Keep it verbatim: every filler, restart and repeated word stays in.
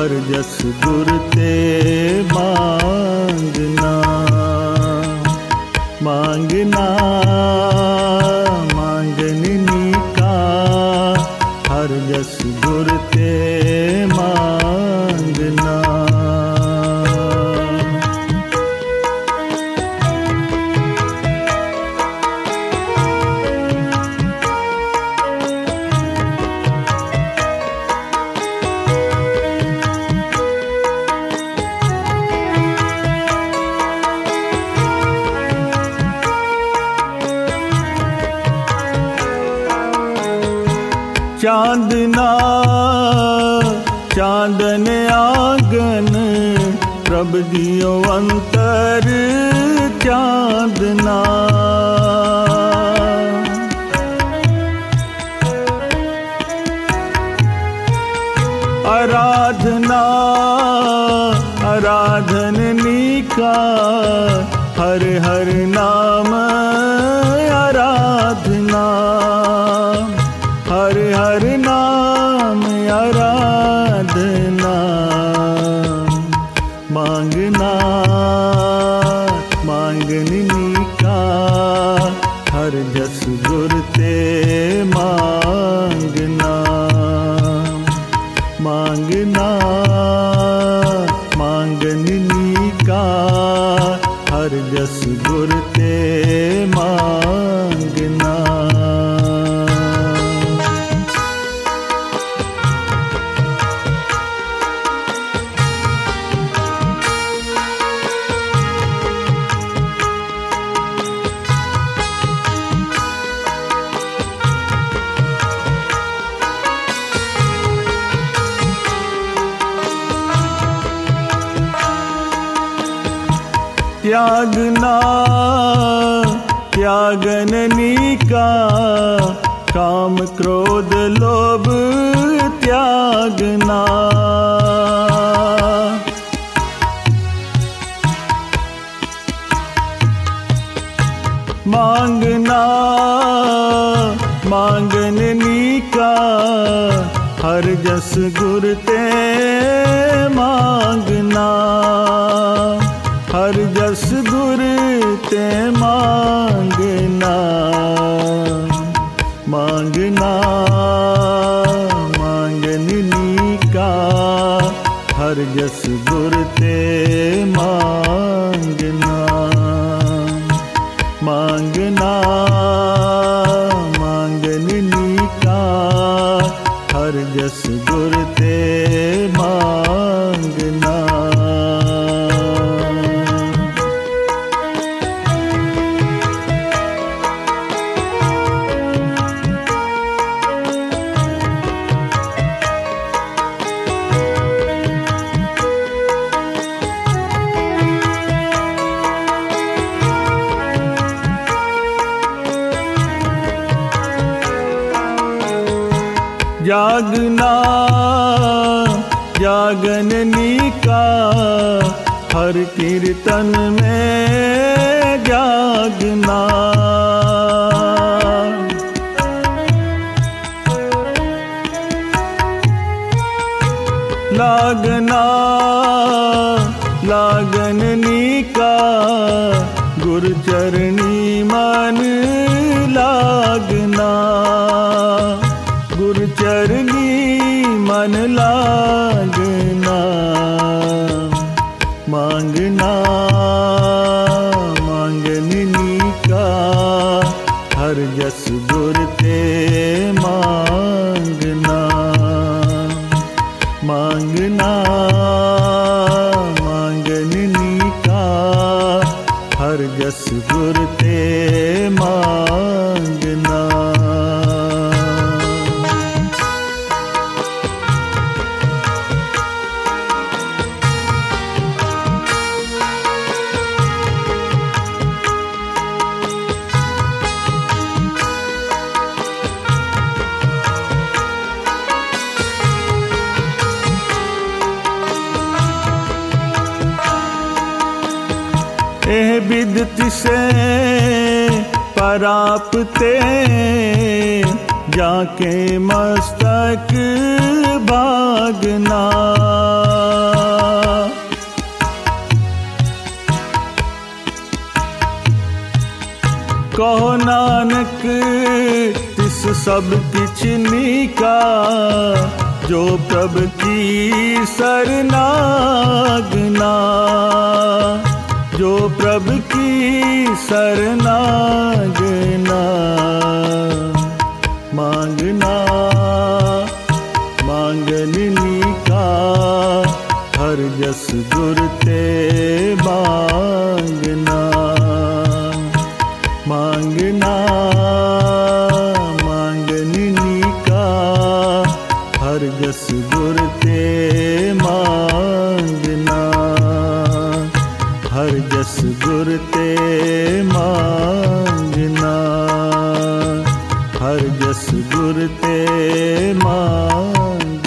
हर जस गुर ते मांगना। मांगना मांगनी का हर जस गुर ते मांगना। चांदना चांदन आंगन प्रभ दियो अंतर चांदना। आराधना आराधनी का हर हर नाम आराधना। हर हर नाम आराधना। मांगना मांगनी का हर जस गुर ते मांगना। मांगना मांगनी का हर जस गुर ते मांगना। त्यागना त्यागनी का काम क्रोध लोभ त्यागना। मांगना मांगनी का हर जस गुर ते मांगना। हर जस गुर ते मांगना। मांगना मांगनी का हर जस गुर ते मांगना। मांगना मांगनी का हर जस गुर ते मांगना। जागना जागनी का हर कीर्तन में जागना। लागना लागनी का गुरु चरणी मन लागना। गुरु चरणी मन लागना। मांगना मांगनी का हर जस गुर ते मांगना। मांगना मांगनी का हर जस गुर ते मांगना। एह बिदत से परापते जाके मस्तक भागना। कहो नानक तिस सब किछ नीका, जो प्रभ की सरनागना। जो प्रभ की सरनागना। मांगना मांगनी का हर जस गुर ते मांगना। मांगना मांगनी का हर जस गुर ते मांगना। हर जस गुर ते मांगना। हर जस गुर ते मांगना।